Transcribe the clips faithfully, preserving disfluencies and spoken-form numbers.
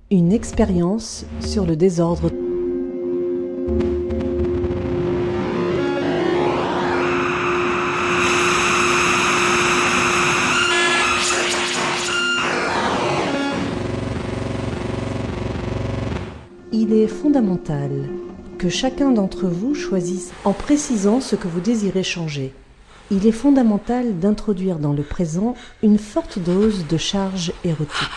Une expérience sur le désordre. Il est fondamental que chacun d'entre vous choisisse en précisant ce que vous désirez changer. Il est fondamental d'introduire dans le présent une forte dose de charge érotique.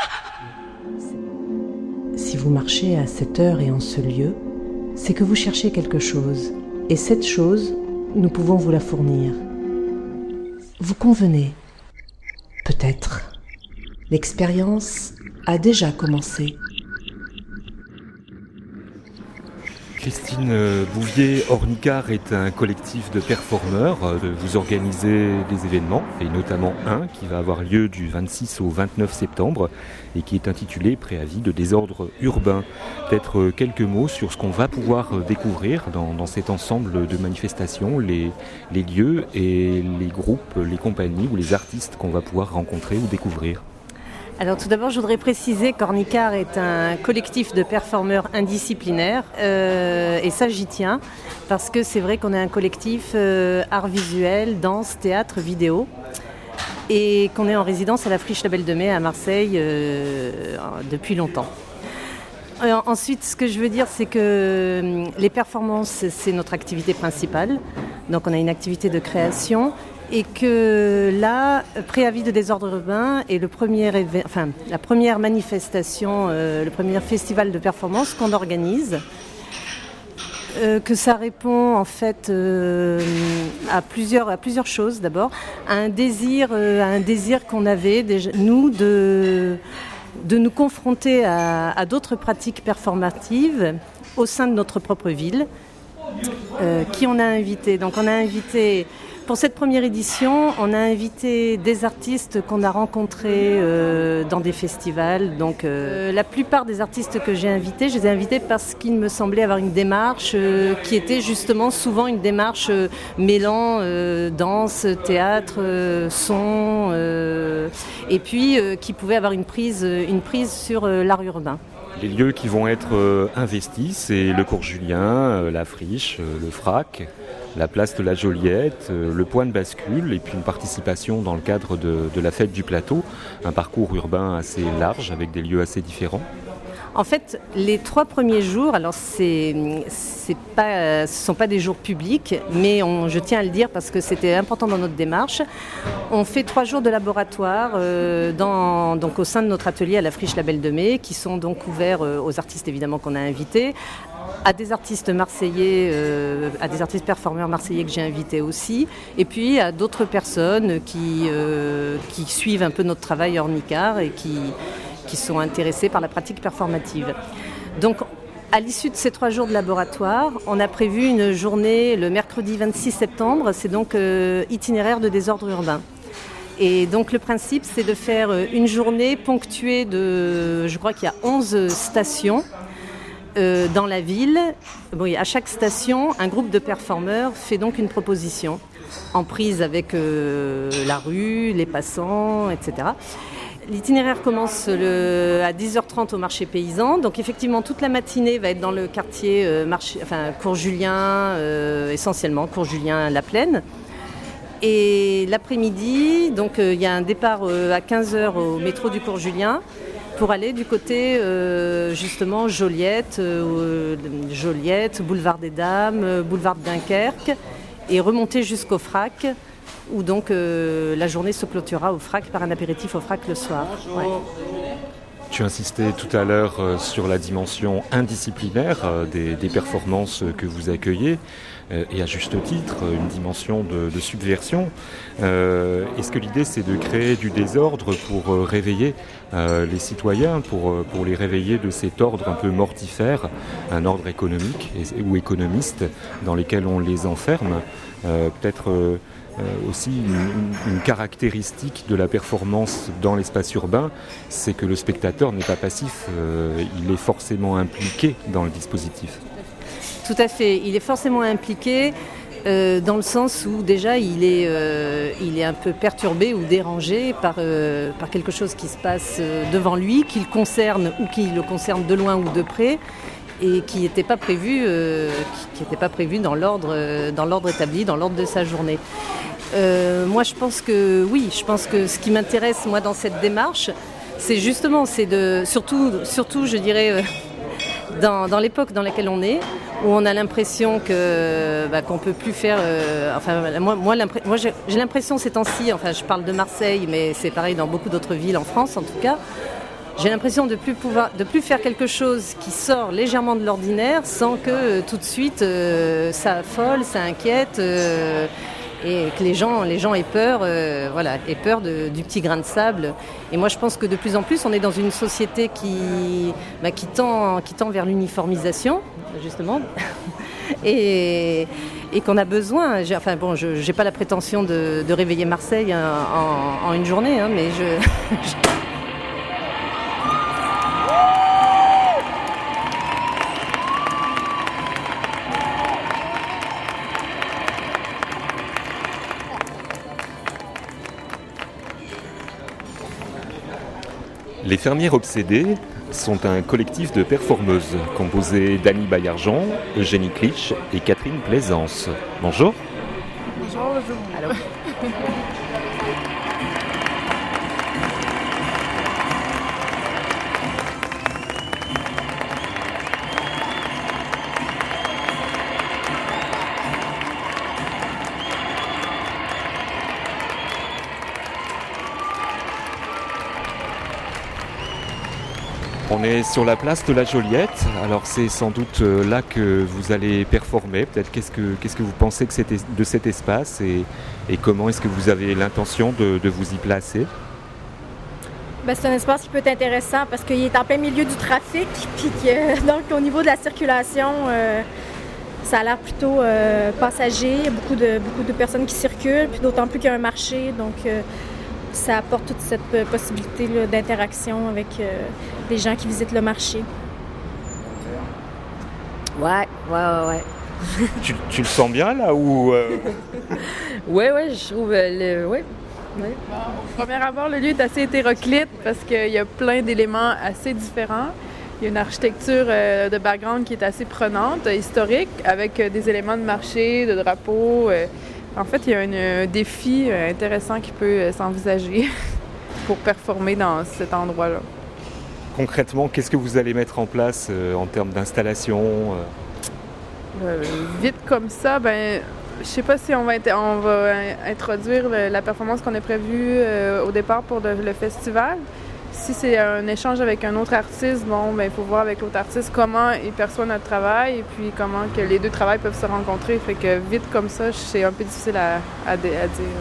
Si vous marchez à cette heure et en ce lieu, c'est que vous cherchez quelque chose. Et cette chose, nous pouvons vous la fournir. Vous convenez ? Peut-être. L'expérience a déjà commencé. Christine Bouvier, Ornicar est un collectif de performeurs. Vous organisez des événements, et notamment un qui va avoir lieu du vingt-six au vingt-neuf septembre et qui est intitulé Préavis de désordre urbain. Peut-être quelques mots sur ce qu'on va pouvoir découvrir dans, dans cet ensemble de manifestations, les, les lieux et les groupes, les compagnies ou les artistes qu'on va pouvoir rencontrer ou découvrir. Alors tout d'abord, je voudrais préciser qu'Ornicar est un collectif de performeurs indisciplinaires euh, et ça j'y tiens parce que c'est vrai qu'on est un collectif euh, art visuel, danse, théâtre, vidéo et qu'on est en résidence à la Friche Label de Mai à Marseille euh, depuis longtemps. Euh, ensuite, ce que je veux dire, c'est que les performances, c'est notre activité principale. Donc on a une activité de création. Et que là, Préavis de désordre urbain est le premier éve- enfin, la première manifestation, euh, le premier festival de performance qu'on organise. Euh, que ça répond en fait euh, à, plusieurs, à plusieurs choses d'abord. À un désir, euh, à un désir qu'on avait, déjà, nous, de, de nous confronter à, à d'autres pratiques performatives au sein de notre propre ville. Euh, qui on a invité ? Donc on a invité... Pour cette première édition, on a invité des artistes qu'on a rencontrés euh, dans des festivals. Donc, euh, la plupart des artistes que j'ai invités, je les ai invités parce qu'il me semblait avoir une démarche euh, qui était justement souvent une démarche euh, mêlant euh, danse, théâtre, euh, son, euh, et puis euh, qui pouvait avoir une prise, une prise sur euh, l'art urbain. Les lieux qui vont être euh, investis, c'est le Cours Julien, euh, la Friche, euh, le Frac, la place de la Joliette, euh, le point de bascule et puis une participation dans le cadre de, de la fête du plateau, un parcours urbain assez large avec des lieux assez différents. En fait, les trois premiers jours, alors c'est, c'est pas, ce ne sont pas des jours publics, mais on, je tiens à le dire parce que c'était important dans notre démarche. On fait trois jours de laboratoire euh, dans, donc au sein de notre atelier à la Friche Label de Mai, qui sont donc ouverts euh, aux artistes évidemment qu'on a invités, à des artistes marseillais, euh, à des artistes performeurs marseillais que j'ai invités aussi, et puis à d'autres personnes qui, euh, qui suivent un peu notre travail Ornicar et qui qui sont intéressés par la pratique performative. Donc, à l'issue de ces trois jours de laboratoire, on a prévu une journée le mercredi vingt-six septembre, c'est donc euh, itinéraire de désordre urbain. Et donc le principe, c'est de faire une journée ponctuée de, je crois qu'il y a onze stations euh, dans la ville. Bon, à chaque station, un groupe de performeurs fait donc une proposition en prise avec euh, la rue, les passants, et cetera. L'itinéraire commence le, à dix heures trente au marché paysan. Donc effectivement, toute la matinée va être dans le quartier euh, marché, enfin, Cours Julien, euh, essentiellement Cours Julien, La Plaine. Et l'après-midi, donc il euh, y a un départ euh, à quinze heures au métro du Cours Julien pour aller du côté euh, justement Joliette, euh, Joliette, boulevard des Dames, euh, boulevard de Dunkerque et remonter jusqu'au Frac, où donc euh, la journée se clôturera au Frac par un apéritif au Frac le soir. Ouais. Tu insistais tout à l'heure euh, sur la dimension indisciplinaire euh, des, des performances que vous accueillez, euh, et à juste titre, une dimension de, de subversion. Euh, est-ce que l'idée c'est de créer du désordre pour euh, réveiller euh, les citoyens, pour, euh, pour les réveiller de cet ordre un peu mortifère, un ordre économique et, ou économiste dans lesquels on les enferme, euh, peut-être euh, Euh, aussi une, une caractéristique de la performance dans l'espace urbain, c'est que le spectateur n'est pas passif, euh, il est forcément impliqué dans le dispositif. Tout à fait, il est forcément impliqué. Euh, dans le sens où déjà il est, euh, il est un peu perturbé ou dérangé par, euh, par quelque chose qui se passe euh, devant lui, qui le concerne ou qui le concerne de loin ou de près, et qui n'était pas prévu, euh, qui n'était pas prévu dans l'ordre, euh, dans l'ordre établi, dans l'ordre de sa journée. Euh, moi je pense que oui, je pense que ce qui m'intéresse moi dans cette démarche, c'est justement, c'est de, surtout, surtout je dirais, euh, dans, dans l'époque dans laquelle on est, où on a l'impression que, bah, qu'on ne peut plus faire... Euh, enfin, moi, moi, moi j'ai, j'ai l'impression ces temps-ci, enfin je parle de Marseille, mais c'est pareil dans beaucoup d'autres villes en France en tout cas, j'ai l'impression de plus pouvoir, de plus faire quelque chose qui sort légèrement de l'ordinaire sans que euh, tout de suite euh, ça affole, ça inquiète euh, et que les gens, les gens aient peur, euh, voilà, aient peur de, du petit grain de sable. Et moi je pense que de plus en plus on est dans une société qui, bah, qui, tend, qui tend vers l'uniformisation, justement, et, et qu'on a besoin. J'ai, enfin bon, je n'ai pas la prétention de, de réveiller Marseille en, en, en une journée, hein, mais je... je Les Fermières Obsédées sont un collectif de performeuses composé d'Annie Baillargeon, Eugénie Clich et Catherine Plaisance. Bonjour. Bonjour, bonjour. Allô. On est sur la place de la Joliette, alors c'est sans doute là que vous allez performer. Peut-être qu'est-ce que, qu'est-ce que vous pensez que c'était de cet espace et, et comment est-ce que vous avez l'intention de, de vous y placer? Ben, c'est un espace qui peut être intéressant parce qu'il est en plein milieu du trafic, puis que, donc au niveau de la circulation, euh, ça a l'air plutôt euh, passager. Il y a beaucoup de, beaucoup de personnes qui circulent, puis d'autant plus qu'il y a un marché, donc euh, ça apporte toute cette euh, possibilité là, d'interaction avec euh, les gens qui visitent le marché. Ouais, ouais, ouais, ouais. tu, tu le sens bien là ou euh... Ouais, ouais, je trouve euh, le. Ouais. Ouais. Bon, au premier abord, le lieu est assez hétéroclite parce qu'il y a plein d'éléments assez différents. Il y a une architecture euh, de background qui est assez prenante, euh, historique, avec euh, des éléments de marché, de drapeaux. Euh. En fait, il y a un, un défi euh, intéressant qui peut euh, s'envisager pour performer dans cet endroit-là. Concrètement, qu'est-ce que vous allez mettre en place euh, en termes d'installation euh... Euh, Vite comme ça, ben. Je sais pas si on va, être, on va introduire le, la performance qu'on a prévue euh, au départ pour le, le festival. Si c'est un échange avec un autre artiste, bon, ben il faut voir avec l'autre artiste comment il perçoit notre travail et puis comment que les deux travails peuvent se rencontrer. Fait que vite comme ça, c'est un peu difficile à, à, à dire.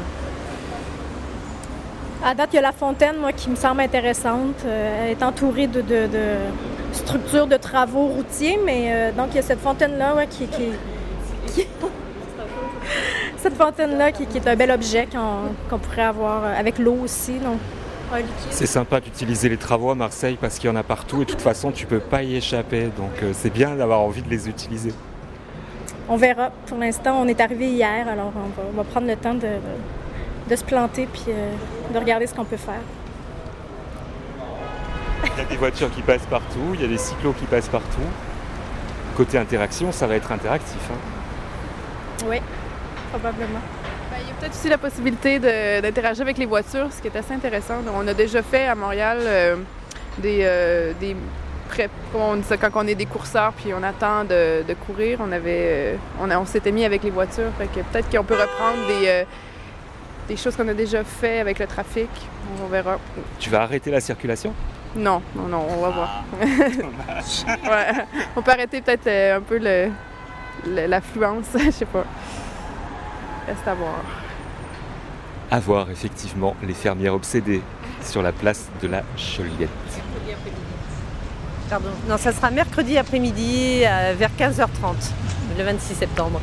À date, il y a la fontaine, moi, qui me semble intéressante. Euh, elle est entourée de, de, de structures de travaux routiers, mais euh, donc il y a cette fontaine-là ouais, qui, qui, qui... Cette fontaine-là qui, qui est un bel objet qu'on, qu'on pourrait avoir avec l'eau aussi. Donc, c'est sympa d'utiliser les travaux à Marseille parce qu'il y en a partout et de toute façon tu peux pas y échapper. Donc euh, c'est bien d'avoir envie de les utiliser. On verra. Pour l'instant, on est arrivé hier, alors on va, on va prendre le temps de, de, de se planter puis euh, de regarder ce qu'on peut faire. Il y a des voitures qui passent partout, il y a des cyclos qui passent partout. Côté interaction, ça va être interactif. Hein. Oui. Probablement. Ben, il y a peut-être aussi la possibilité de, d'interagir avec les voitures, ce qui est assez intéressant. On a déjà fait à Montréal euh, des, euh, des pré- comment on dit ça, quand on est des courseurs puis on attend de, de courir, on avait, euh, on, a, on s'était mis avec les voitures. Fait que peut-être qu'on peut reprendre des, euh, des choses qu'on a déjà fait avec le trafic. On verra. Tu vas arrêter la circulation? Non, non, non, on va voir. Ouais. On peut arrêter peut-être euh, un peu le, le, l'affluence, je sais pas. Reste à voir. À voir, effectivement, les fermières obsédées sur la place de la Joliette. Pardon. Non, ça sera mercredi après-midi euh, vers quinze heures trente, le vingt-six septembre.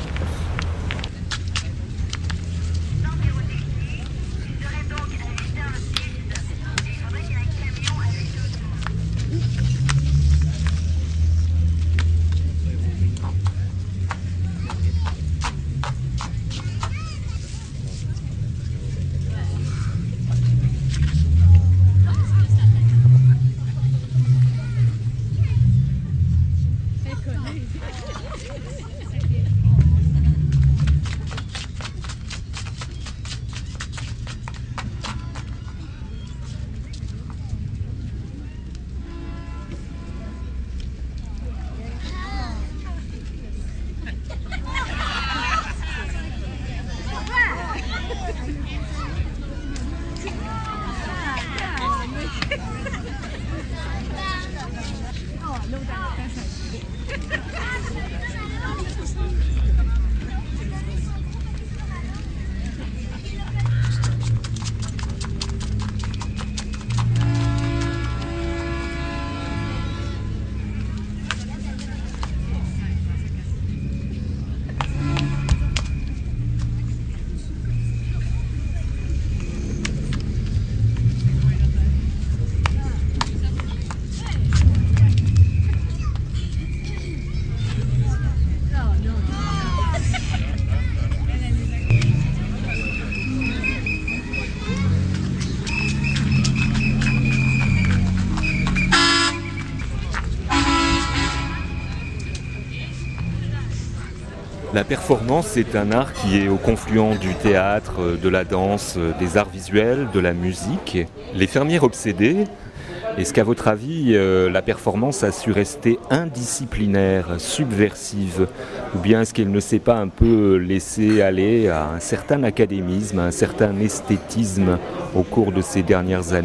La performance est un art qui est au confluent du théâtre, de la danse, des arts visuels, de la musique. Les fermières obsédées, est-ce qu'à votre avis, euh, la performance a su rester indisciplinaire, subversive, ou bien est-ce qu'elle ne s'est pas un peu laissée aller à un certain académisme, à un certain esthétisme au cours de ces dernières années ?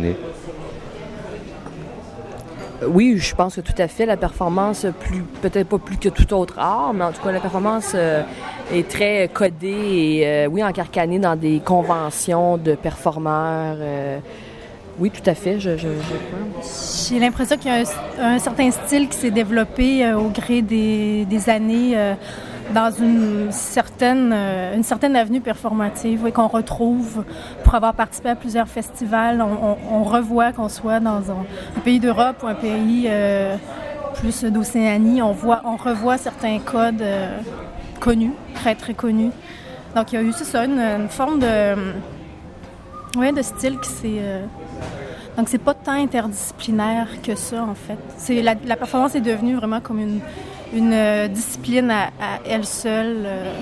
Oui, je pense que tout à fait. La performance, plus, peut-être pas plus que tout autre art, mais en tout cas, la performance euh, est très codée et, euh, oui, encarcanée dans des conventions de performeurs. Euh, oui, tout à fait, je, je, je crois. J'ai l'impression qu'il y a un, un certain style qui s'est développé euh, au gré des, des années euh, dans une certaine, euh, une certaine avenue performative, oui, qu'on retrouve pour avoir participé à plusieurs festivals. On, on, on revoit qu'on soit dans un, un pays d'Europe ou un pays euh, plus d'Océanie, on, voit, on revoit certains codes euh, connus, très très connus. Donc il y a eu, c'est ça, une, une forme de, ouais, de style qui s'est... Euh, donc c'est pas tant interdisciplinaire que ça, en fait. C'est, la, la performance est devenue vraiment comme une, une euh, discipline à, à elle seule. Euh.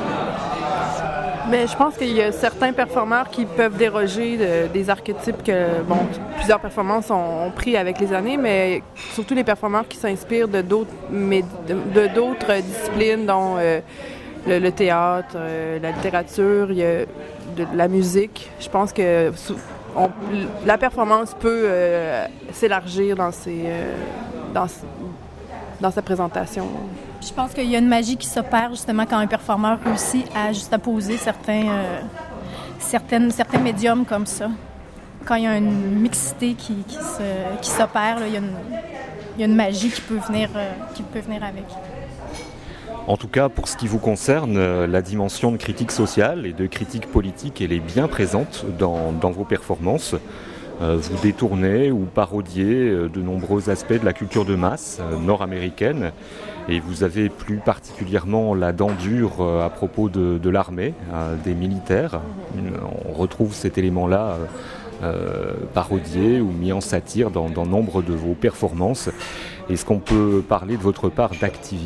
Mais je pense qu'il y a certains performeurs qui peuvent déroger de, des archétypes que, bon, plusieurs performances ont, ont pris avec les années, mais surtout les performeurs qui s'inspirent de d'autres, mais de, de d'autres disciplines, dont euh, le, le théâtre, euh, la littérature, il y a de la musique. Je pense que on, la performance peut euh, s'élargir dans, ses, euh, dans, dans sa présentation. Je pense qu'il y a une magie qui s'opère justement quand un performeur réussit à juste à poser certains, euh, certaines, certains médiums comme ça. Quand il y a une mixité qui, qui, se, qui s'opère, là, il, y a une, il y a une magie qui peut venir, euh, qui peut venir avec. En tout cas, pour ce qui vous concerne, la dimension de critique sociale et de critique politique, elle est bien présente dans, dans vos performances. Euh, vous détournez ou parodiez de nombreux aspects de la culture de masse euh, nord-américaine et vous avez plus particulièrement la dent dure euh, à propos de, de l'armée, euh, des militaires. On retrouve cet élément-là euh, euh, parodié ou mis en satire dans, dans nombre de vos performances. Est-ce qu'on peut parler de votre part d'activisme ?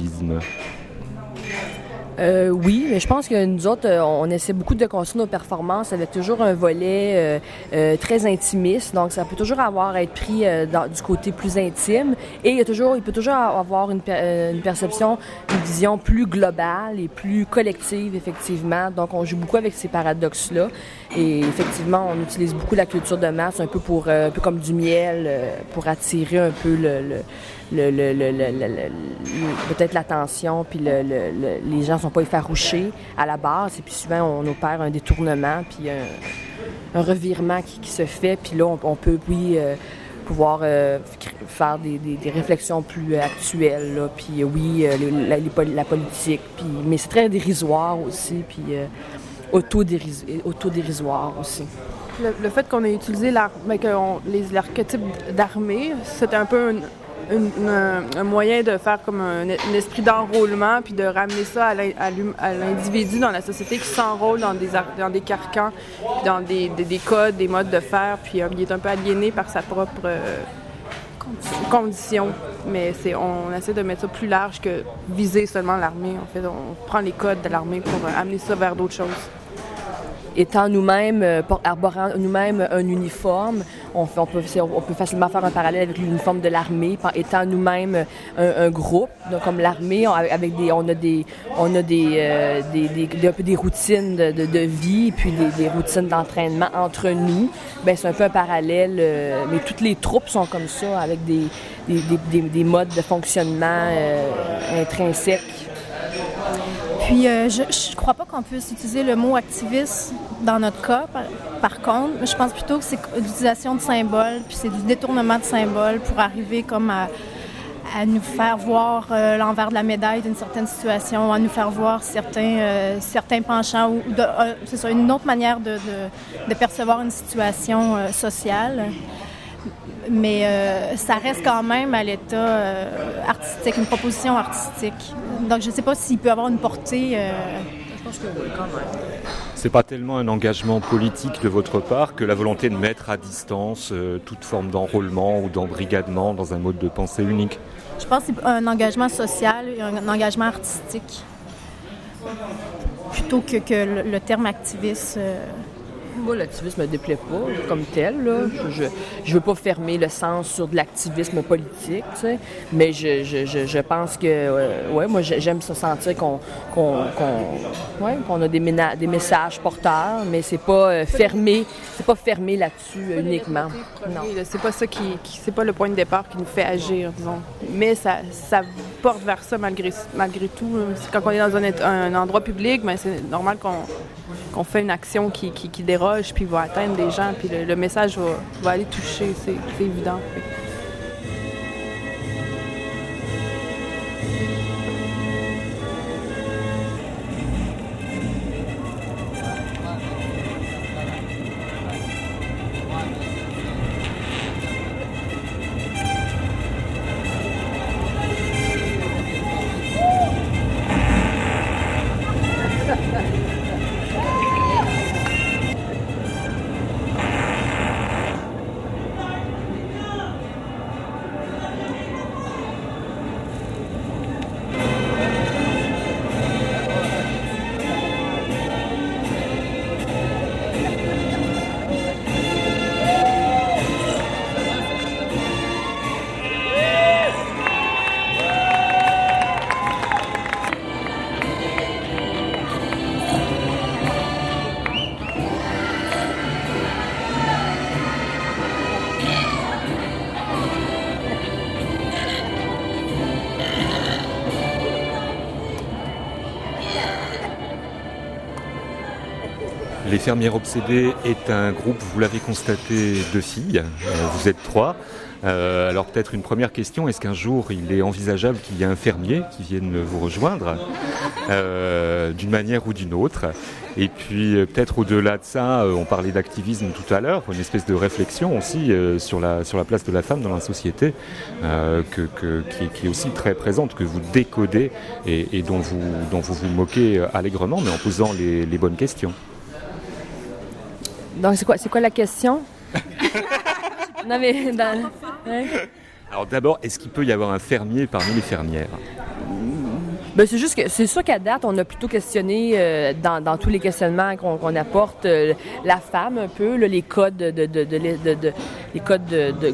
Euh, oui, mais je pense que nous autres, euh, on essaie beaucoup de construire nos performances avec toujours un volet euh, euh, très intimiste. Donc, ça peut toujours avoir à être pris euh, dans, du côté plus intime. Et il y a toujours, il peut toujours avoir une, per- une perception, une vision plus globale et plus collective, effectivement. Donc, on joue beaucoup avec ces paradoxes-là. Et effectivement, on utilise beaucoup la culture de masse, un peu pour, euh, un peu comme du miel, euh, pour attirer un peu le, le Le, le, le, le, le, le, peut-être l'attention, puis le, le, le, les gens ne sont pas effarouchés à la base, et puis souvent on opère un détournement, puis un, un revirement qui, qui se fait, puis là on, on peut, oui, euh, pouvoir euh, faire des, des, des réflexions plus actuelles, là, puis oui, euh, la, la, la politique, puis, mais c'est très dérisoire aussi, puis euh, autodéris, autodérisoire aussi. Le, le fait qu'on ait utilisé l'ar- ben, qu'on, les, l'archétype d'armée, c'était un peu un... Une, une, un moyen de faire comme un, un esprit d'enrôlement puis de ramener ça à, l'in, à, à l'individu dans la société qui s'enrôle dans des, dans des carcans, puis dans des, des, des codes, des modes de faire, puis euh, il est un peu aliéné par sa propre euh, condition. Mais c'est, on essaie de mettre ça plus large que viser seulement l'armée. En fait, on prend les codes de l'armée pour euh, amener ça vers d'autres choses. Étant nous-mêmes, euh, arborant nous-mêmes un uniforme, on, fait, on, peut, on peut facilement faire un parallèle avec l'uniforme de l'armée. Étant nous-mêmes un, un groupe, donc comme l'armée, on, avec des, on a des, on a des, euh, des, des, des, un peu des routines de, de, de vie, et puis des, des routines d'entraînement entre nous. Ben c'est un peu un parallèle, euh, mais toutes les troupes sont comme ça, avec des, des, des, des, des modes de fonctionnement euh, intrinsèques. Puis, euh, je ne crois pas qu'on puisse utiliser le mot activiste dans notre cas, par, par contre. Mais je pense plutôt que c'est l'utilisation de symboles, puis c'est du détournement de symboles pour arriver comme à, à nous faire voir euh, l'envers de la médaille d'une certaine situation, à nous faire voir certains, euh, certains penchants, ou de, euh, c'est ça, une autre manière de, de, de percevoir une situation euh, sociale. Mais euh, ça reste quand même à l'état euh, artistique, une proposition artistique. Donc, je ne sais pas s'il peut avoir une portée. Euh... Je pense que oui, quand même. C'est pas tellement un engagement politique de votre part que la volonté de mettre à distance euh, toute forme d'enrôlement ou d'embrigadement dans un mode de pensée unique. Je pense que c'est un engagement social et un engagement artistique. plutôt que, que le, le terme activiste. Euh... Moi, l'activisme ne me déplaît pas comme tel. Là. Je ne veux pas fermer le sens sur de l'activisme politique, tu sais, mais je, je, je, je pense que, euh, ouais, moi, j'aime se sentir qu'on, qu'on, qu'on, ouais, qu'on a des, ména- des messages porteurs, mais c'est pas euh, fermé, c'est pas fermé là-dessus euh, uniquement. Non. C'est pas ça qui, qui, c'est pas le point de départ qui nous fait agir, disons. Mais ça, ça porte vers ça malgré, malgré tout. Quand on est dans un, un endroit public, ben, c'est normal qu'on, qu'on fait une action qui, qui, qui déroge, puis va atteindre des gens, puis le, le message va, va aller toucher, c'est, c'est évident. Les Fermières Obsédées est un groupe, vous l'avez constaté, de filles. Vous êtes trois. Euh, alors peut-être une première question, est-ce qu'un jour il est envisageable qu'il y ait un fermier qui vienne vous rejoindre euh, d'une manière ou d'une autre? Et puis peut-être au-delà de ça, on parlait d'activisme tout à l'heure, une espèce de réflexion aussi euh, sur, la, sur la place de la femme dans la société, euh, que, que, qui, est, qui est aussi très présente, que vous décodez et, et dont, vous, dont vous vous moquez allègrement, mais en posant les, les bonnes questions. Donc, c'est quoi, c'est quoi la question? Non, mais dans... ouais. Alors d'abord, est-ce qu'il peut y avoir un fermier parmi les fermières? Ben, c'est juste que c'est sûr qu'à date, on a plutôt questionné euh, dans, dans tous les questionnements qu'on, qu'on apporte euh, la femme un peu, là, les codes de, de, de, de, de, de les codes de, de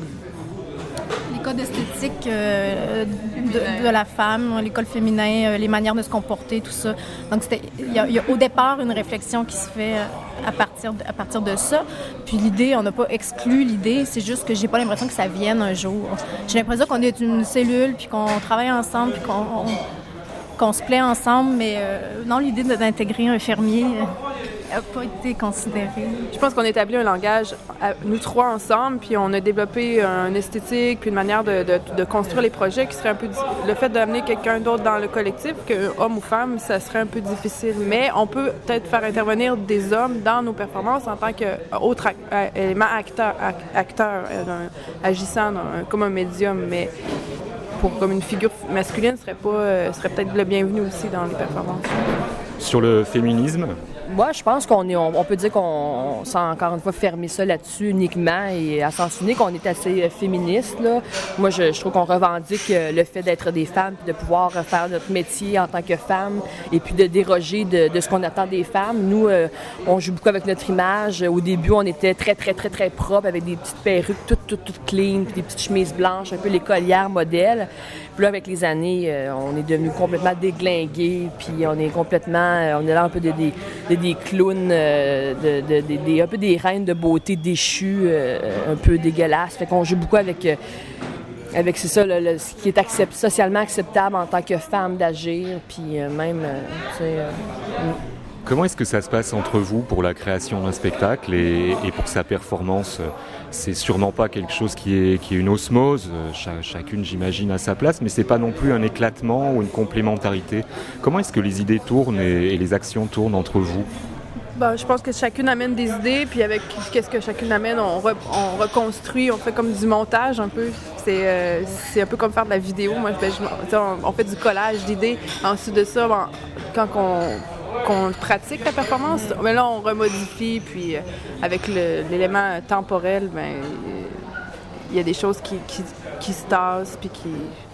les codes esthétiques euh, de, de la femme, l'école féminin, euh, les manières de se comporter, tout ça. Donc, il y, y a au départ une réflexion qui se fait à partir de, à partir de ça. Puis l'idée, on n'a pas exclu l'idée, c'est juste que j'ai pas l'impression que ça vienne un jour. J'ai l'impression qu'on est une cellule, puis qu'on travaille ensemble, puis qu'on on, qu'on se plaît ensemble, mais euh, non, l'idée d'intégrer un fermier n'a pas été considérée. Je pense qu'on a établi un langage, nous trois ensemble, puis on a développé une esthétique, puis une manière de, de, de construire les projets qui serait un peu... Le fait d'amener quelqu'un d'autre dans le collectif, que homme ou femme, ça serait un peu difficile. Mais on peut peut-être faire intervenir des hommes dans nos performances en tant qu'autre élément acteur, acteur euh, agissant dans, comme un médium, mais... Pour, comme une figure masculine serait pas euh, serait peut-être le bienvenu aussi dans les performances. Sur le féminisme? Moi, je pense qu'on est, on, on peut dire qu'on s'est encore une fois fermé ça là-dessus uniquement et à sens unique, on est assez euh, féministe, là. Moi, je, je trouve qu'on revendique euh, le fait d'être des femmes, puis de pouvoir euh, faire notre métier en tant que femme et puis de déroger de, de ce qu'on attend des femmes. Nous, euh, on joue beaucoup avec notre image. Au début, on était très, très, très, très propre avec des petites perruques toutes, toutes, toutes clean, puis des petites chemises blanches, un peu l'écolière modèle. Puis là, avec les années, euh, on est devenu complètement déglingués, puis on est complètement, euh, on est là un peu des, des, des, des clowns, euh, de, de, de, des, un peu des reines de beauté déchues, euh, un peu dégueulasses. Fait qu'on joue beaucoup avec, euh, avec c'est ça, le, le, ce qui est accept, socialement acceptable en tant que femme d'agir, puis euh, même, euh, tu sais... Euh, Comment est-ce que ça se passe entre vous pour la création d'un spectacle et, et pour sa performance? C'est sûrement pas quelque chose qui est, qui est une osmose, Ch- chacune j'imagine à sa place, mais c'est pas non plus un éclatement ou une complémentarité. Comment est-ce que les idées tournent et, et les actions tournent entre vous? Ben, je pense que chacune amène des idées, puis avec qu'est-ce que chacune amène, on, re, on reconstruit, on fait comme du montage un peu. C'est, euh, c'est un peu comme faire de la vidéo. Moi, ben, je, on, on fait du collage d'idées. Ensuite de ça, ben, quand on... qu'on pratique la performance, mais là on remodifie, puis euh, avec le, l'élément temporel, ben il y a des choses qui, qui, qui se tassent, puis qui,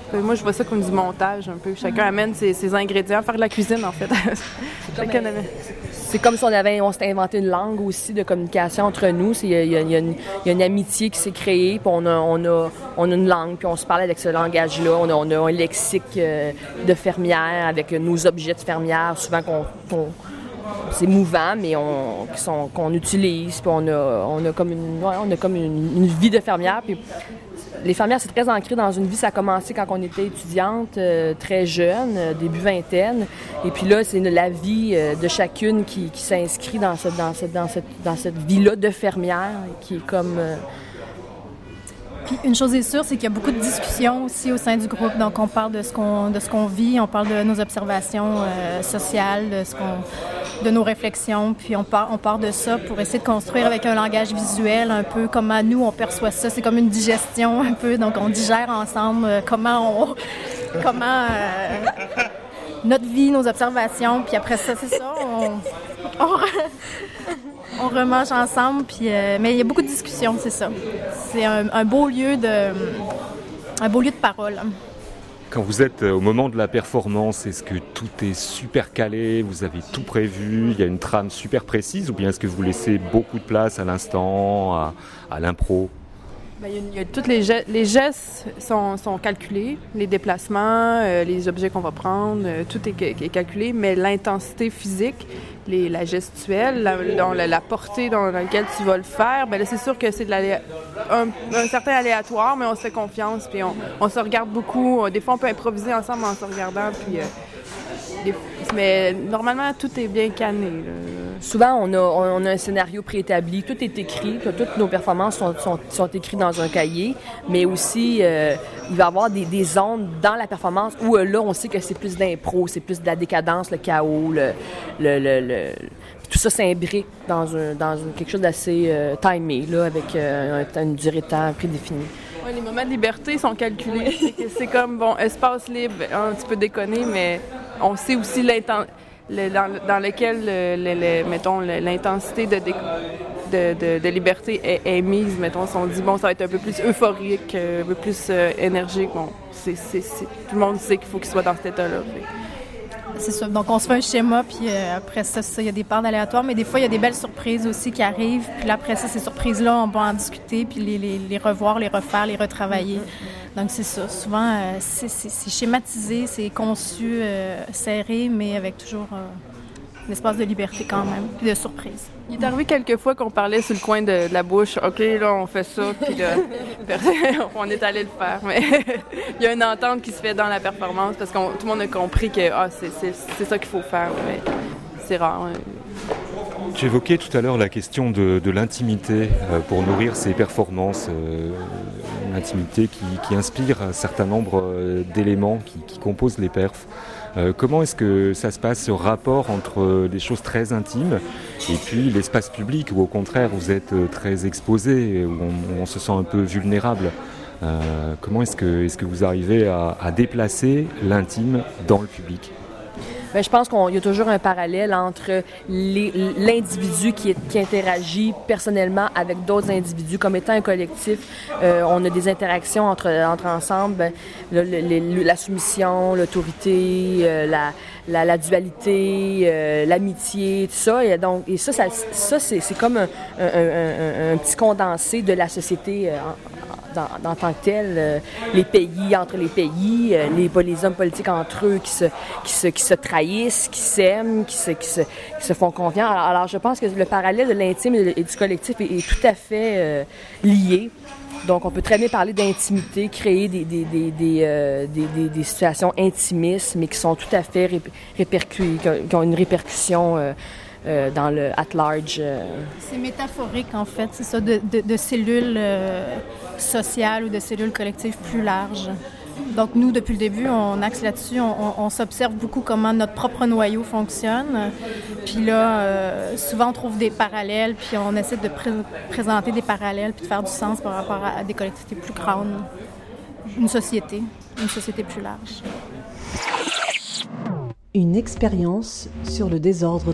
Moi, je vois ça comme du montage un peu. Chacun Mm-hmm. amène ses, ses ingrédients, faire de la cuisine, en fait. Chacun comme, amène. C'est comme si on avait, on s'était inventé une langue aussi de communication entre nous. Il y, y, y, y a une amitié qui s'est créée, puis on a, on, a, on a une langue, puis on se parle avec ce langage-là. On a, on a un lexique euh, de fermière avec nos objets de fermière, souvent qu'on... qu'on c'est mouvant, mais on, sont, qu'on utilise, puis on a, on a comme, une, ouais, on a comme une, une vie de fermière. Puis les fermières, c'est très ancré dans une vie. Ça a commencé quand on était étudiante, euh, très jeune, euh, début vingtaine. Et puis là, c'est une, la vie euh, de chacune qui, qui s'inscrit dans cette, dans cette, dans cette, dans cette vie-là de fermière, qui est comme... Euh... Puis une chose est sûre, c'est qu'il y a beaucoup de discussions aussi au sein du groupe. Donc, on parle de ce qu'on, de ce qu'on vit, on parle de nos observations euh, sociales, de, ce qu'on, de nos réflexions. Puis on part, on part de ça pour essayer de construire avec un langage visuel un peu comment nous, on perçoit ça. C'est comme une digestion un peu. Donc, on digère ensemble euh, comment on... comment euh, notre vie, nos observations. Puis après ça, c'est ça, on... on On remange ensemble, puis, euh, mais il y a beaucoup de discussions, c'est ça. C'est un, un beau lieu de, un beau lieu de parole. Quand vous êtes au moment de la performance, est-ce que tout est super calé, vous avez tout prévu, il y a une trame super précise, ou bien est-ce que vous laissez beaucoup de place à l'instant, à, à l'impro? Bien, il y a, il y a toutes les gestes, les gestes sont, sont calculés, les déplacements, euh, les objets qu'on va prendre, euh, tout est, est calculé, mais l'intensité physique, les, la gestuelle, la, dans la, la portée dans laquelle tu vas le faire, bien là, c'est sûr que c'est de l'alé- un, un certain aléatoire, mais on se fait confiance, puis on, on se regarde beaucoup. Des fois, on peut improviser ensemble en se regardant, puis... Euh, des, mais normalement, tout est bien canné, là. Souvent, on a, on a un scénario préétabli, tout est écrit, toutes nos performances sont, sont, sont écrites dans un cahier, mais aussi, euh, il va y avoir des, des zones dans la performance où euh, là, on sait que c'est plus d'impro, c'est plus de la décadence, le chaos, le, le, le, le tout ça s'imbrique dans, un, dans un, quelque chose d'assez euh, timé, là, avec euh, un, une durée de temps prédéfinie. Oui, les moments de liberté sont calculés. C'est, c'est comme, bon, espace libre, un petit peu déconné, mais on sait aussi l'inten- le, dans, dans lequel, le, le, le, mettons, le, l'intensité de, dé- de, de, de liberté est, est mise. Mettons, si on dit, bon, ça va être un peu plus euphorique, un peu plus euh, énergique, bon, c'est, c'est, c'est, tout le monde sait qu'il faut qu'il soit dans cet état-là. Fait. C'est ça. Donc, on se fait un schéma, puis euh, après ça, ça, il y a des parts d'aléatoires, mais des fois, il y a des belles surprises aussi qui arrivent. Puis là, après ça, ces surprises-là, on va en discuter, puis les, les, les revoir, les refaire, les retravailler. Donc, c'est ça. Souvent, euh, c'est, c'est, c'est schématisé, c'est conçu, euh, serré, mais avec toujours euh, un espace de liberté quand même, puis de surprise. Il est arrivé quelques fois qu'on parlait sur le coin de, de la bouche. OK, là, on fait ça, puis là, on est allé le faire. Mais il y a une entente qui se fait dans la performance parce que tout le monde a compris que ah, c'est, c'est, c'est ça qu'il faut faire. Mais c'est rare. Hein. Tu évoquais tout à l'heure la question de, de l'intimité euh, pour nourrir ces performances. Euh, une intimité qui, qui inspire un certain nombre euh, d'éléments qui, qui composent les perfs. Euh, comment est-ce que ça se passe, ce rapport entre des choses très intimes et puis l'espace public, où au contraire vous êtes très exposé, où on, on se sent un peu vulnérable? euh, Comment est-ce que, est-ce que vous arrivez à, à déplacer l'intime dans le public? Bien, je pense qu'il y a toujours un parallèle entre les, l'individu qui, est, qui interagit personnellement avec d'autres individus. Comme étant un collectif, euh, on a des interactions entre, entre ensemble, le, le, le, la soumission, l'autorité, euh, la, la, la dualité, euh, l'amitié, tout ça. Et, donc, et ça, ça, ça c'est, c'est comme un, un, un, un petit condensé de la société euh, en, en tant que tel, euh, les pays entre les pays, euh, les, les hommes politiques entre eux qui se, qui se, qui se trahissent, qui s'aiment, qui se, qui se, qui se font confiance. Alors, alors, je pense que le parallèle de l'intime et du collectif est, est tout à fait euh, lié. Donc, on peut très bien parler d'intimité, créer des, des, des, des, euh, des, des, des situations intimistes, mais qui sont tout à fait ré- répercu- qui ont une répercussion euh, euh, dans le at large. Euh. C'est métaphorique, en fait, c'est ça, de, de, de cellules euh, sociales ou de cellules collectives plus larges. Donc, nous, depuis le début, on axe là-dessus. On, on, on s'observe beaucoup comment notre propre noyau fonctionne. Puis là, euh, souvent, on trouve des parallèles, puis on essaie de pré- présenter des parallèles, puis de faire du sens par rapport à, à des collectivités plus grandes. Une société, une société plus large. Une expérience sur le désordre.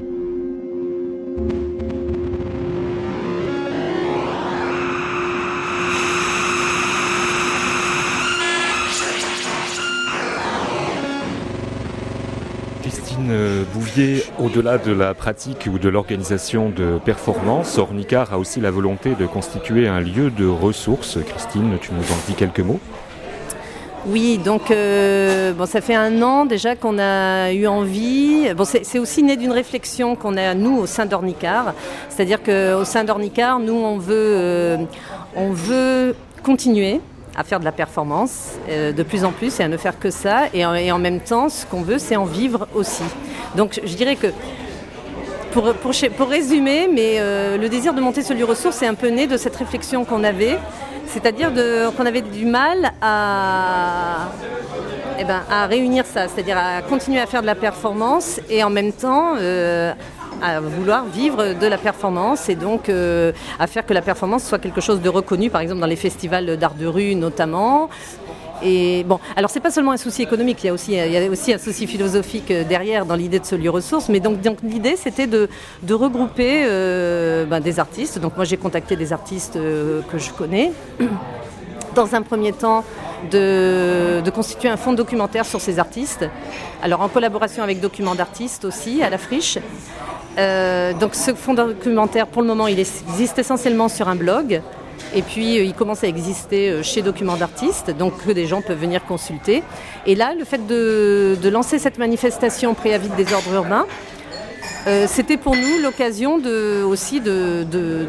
Christine Bouvier, au-delà de la pratique ou de l'organisation de performances, Ornicar a aussi la volonté de constituer un lieu de ressources. Christine, tu nous en dis quelques mots ? Oui, donc euh, bon, ça fait un an déjà qu'on a eu envie. Bon, c'est, c'est aussi né d'une réflexion qu'on a nous au sein d'Ornicar, c'est-à-dire qu'au sein d'Ornicar, nous on veut, euh, on veut continuer à faire de la performance euh, de plus en plus et à ne faire que ça. Et en, et en même temps, ce qu'on veut, c'est en vivre aussi. Donc, je dirais que pour, pour, pour résumer, mais euh, le désir de monter ce lieu ressource est un peu né de cette réflexion qu'on avait. C'est-à-dire de, qu'on avait du mal à, eh ben, à réunir ça, c'est-à-dire à continuer à faire de la performance et en même temps euh, à vouloir vivre de la performance et donc euh, à faire que la performance soit quelque chose de reconnu, par exemple dans les festivals d'art de rue notamment. Et bon, alors c'est pas seulement un souci économique, il y a aussi, il y a aussi un souci philosophique derrière dans l'idée de ce lieu ressource, mais donc, donc l'idée c'était de, de regrouper euh, ben, des artistes. Donc moi j'ai contacté des artistes euh, que je connais. Dans un premier temps, de, de constituer un fonds documentaire sur ces artistes, alors en collaboration avec Documents d'artistes aussi, à la Friche. Euh, donc ce fonds documentaire, pour le moment, il existe essentiellement sur un blog. Et puis, euh, il commence à exister chez Documents d'artistes, donc que des gens peuvent venir consulter. Et là, le fait de, de lancer cette manifestation préavis de désordre urbain, euh, c'était pour nous l'occasion de, aussi de, de,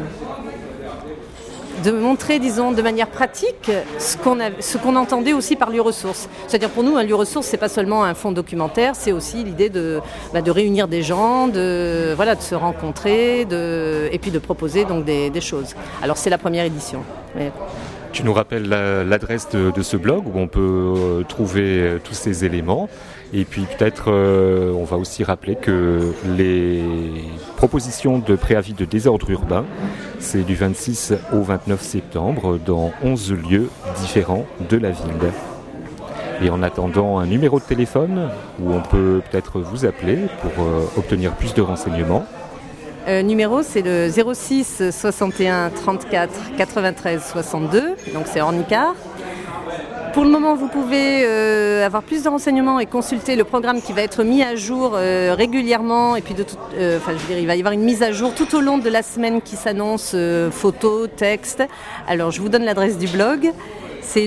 de montrer, disons, de manière pratique ce qu'on, a, ce qu'on entendait aussi par lieu ressource. C'est-à-dire pour nous, un lieu ressource, c'est pas seulement un fonds documentaire, c'est aussi l'idée de, bah, de réunir des gens, de, voilà, de se rencontrer, de, et puis de proposer donc des, des choses. Alors c'est la première édition. Mais... Tu nous rappelles la, l'adresse de, de ce blog où on peut euh, trouver euh, tous ces éléments. Et puis peut-être euh, on va aussi rappeler que les propositions de préavis de désordre urbain, c'est du vingt-six au vingt-neuf septembre dans onze lieux différents de la ville. Et en attendant un numéro de téléphone où on peut peut-être vous appeler pour euh, obtenir plus de renseignements. Euh, numéro, c'est le zéro six soixante et un trente-quatre quatre-vingt-treize soixante-deux, donc c'est Ornicar. Pour le moment, vous pouvez euh, avoir plus de renseignements et consulter le programme qui va être mis à jour euh, régulièrement. Et puis, de tout, euh, enfin, je veux dire, il va y avoir une mise à jour tout au long de la semaine qui s'annonce, euh, photos, textes. Alors, je vous donne l'adresse du blog. C'est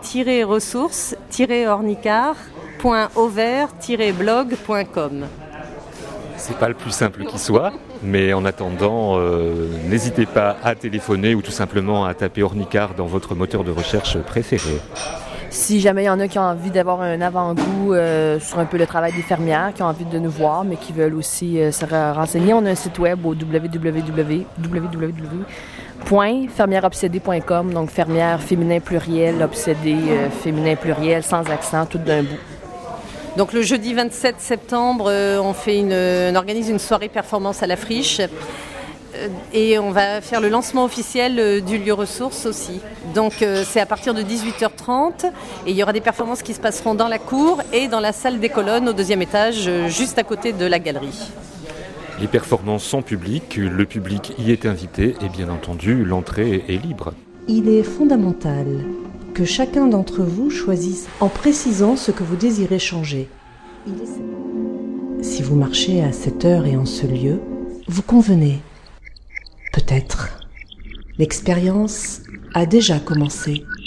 lieu-ressources-ornicar point auvert tiret blog point com. C'est pas le plus simple qui soit, mais en attendant, euh, n'hésitez pas à téléphoner ou tout simplement à taper Ornicar dans votre moteur de recherche préféré. Si jamais il y en a qui ont envie d'avoir un avant-goût euh, sur un peu le travail des fermières, qui ont envie de nous voir, mais qui veulent aussi euh, se renseigner, on a un site web au w w w point fermière obsédée point com, donc fermière féminin pluriel, obsédé euh, féminin pluriel, sans accent, tout d'un bout. Donc le jeudi vingt-sept septembre, euh, on, fait une, on organise une soirée performance à la Friche euh, et on va faire le lancement officiel euh, du lieu ressource aussi. Donc euh, c'est à partir de dix-huit heures trente et il y aura des performances qui se passeront dans la cour et dans la salle des colonnes au deuxième étage, euh, juste à côté de la galerie. Les performances sont publiques, le public y est invité et bien entendu l'entrée est libre. Il est fondamental que chacun d'entre vous choisisse en précisant ce que vous désirez changer. Si vous marchez à cette heure et en ce lieu, vous convenez. Peut-être. L'expérience a déjà commencé.